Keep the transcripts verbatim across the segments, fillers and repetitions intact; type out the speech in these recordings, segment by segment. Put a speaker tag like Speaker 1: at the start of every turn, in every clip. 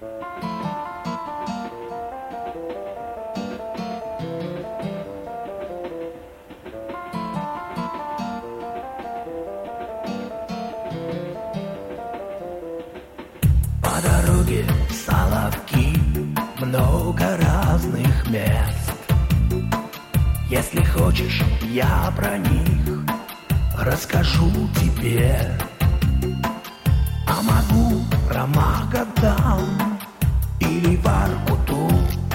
Speaker 1: По дороге в Соловки много разных мест. Если хочешь, я про них расскажу тебе. А могу про Магадан или Воркуту.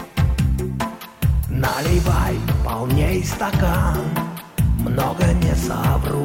Speaker 1: Наливай полней стакан, много не совру.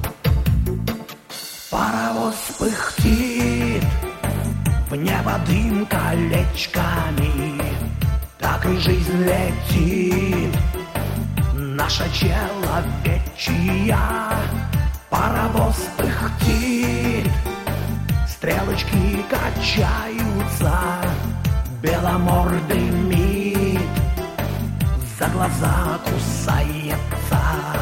Speaker 1: Паровоз пыхтит, в небо дым колечками, так и жизнь летит, наша человечья. Паровоз пыхтит, стрелочки качаются, беломордый мид за глаза кусается.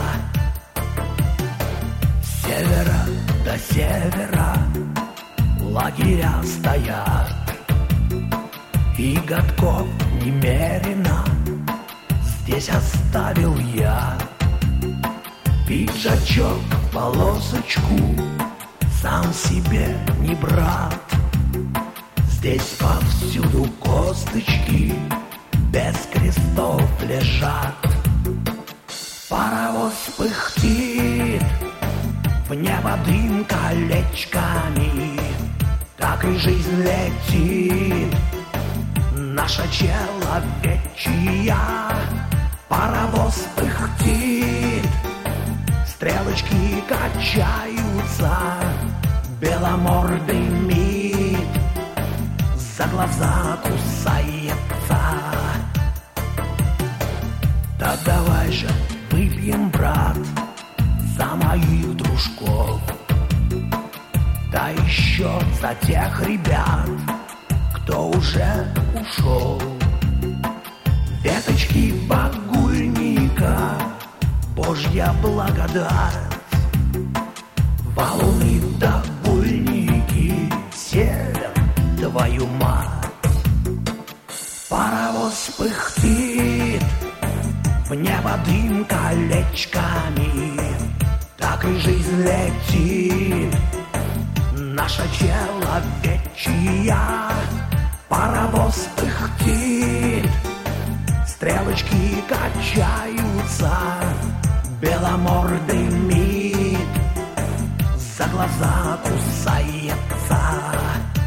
Speaker 1: С севера до севера лагеря стоят, и годков немерено здесь оставил я. Пиджачок в полосочку, сам себе не брат. Здесь повсюду косточки без крестов лежат. Паровоз пыхтит, в небо дым колечками, так и жизнь летит, наша человечья. Паровоз пыхтит, стрелочки качаются, беломордый мид за глаза кусается. Да давай же выпьем, брат, за моих дружков, да еще за тех ребят, кто уже ушел. Веточки багульника, Божья благодать, валуны да бульники, север, твою мать. Паровоз пыхтит, в небо дым колечками, так и жизнь летит, наша человечья. Паровоз пыхтит, стрелочки качаются, беломордый мид за глаза кусается.